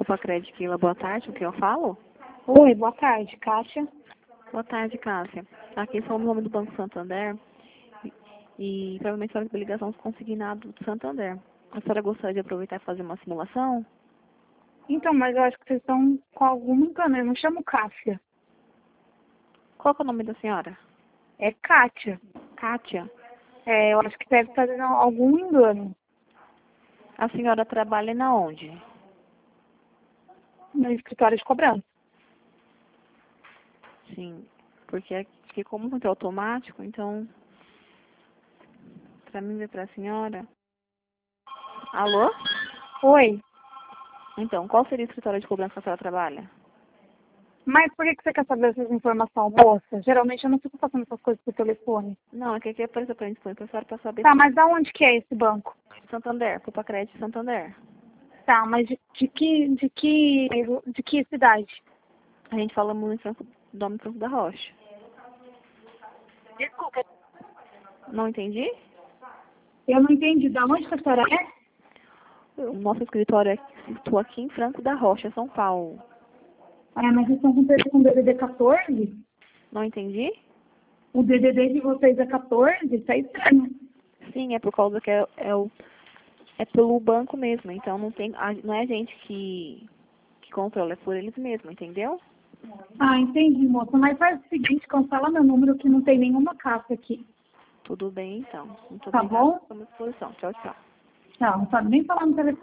Opa, Credquila, boa tarde, o que eu falo? Oi, boa tarde, Kátia. Boa tarde, Cássia. Aqui são o nome do Banco Santander e provavelmente a senhora tem ligação com o consignado do Santander. A senhora gostaria de aproveitar e fazer uma simulação? Então, mas eu acho que vocês estão com algum engano. Eu não chamo Kátia. Qual que é o nome da senhora? É Kátia. Kátia. Eu acho que deve estar dando algum engano A senhora trabalha na onde? no escritório de cobrança. Sim, porque aqui como muito automático, então, para mim ver para a senhora... Alô? Oi, Então, qual seria o escritório de cobrança que a senhora trabalha? mas por que você quer saber essas informações, moça? Geralmente eu não fico passando essas coisas por telefone. Não, é que aqui apareceu para a gente, para a senhora para saber Tá, se mas da onde que é esse banco? Santander, Copa Crédito Santander. Tá, mas de que cidade? A gente fala muito em nome Franco da Rocha. Desculpa, Não entendi? eu não entendi. Da onde que a senhora é? O nosso escritório estou aqui em Franco da Rocha, São Paulo. Ah, mas vocês estão com DDD 14? Não entendi? O DDD de vocês é 14? Isso é estranho. Sim, é por causa que é pelo banco mesmo. Então não é a gente que controla, é por eles mesmos, entendeu? Ah, entendi, moça. Mas faz o seguinte, cancela meu número que não tem nenhuma caixa aqui. Tudo bem, então. Muito Tá obrigada bom? pela sua disposição. Tchau, tchau. Não sabe nem falar no telefone.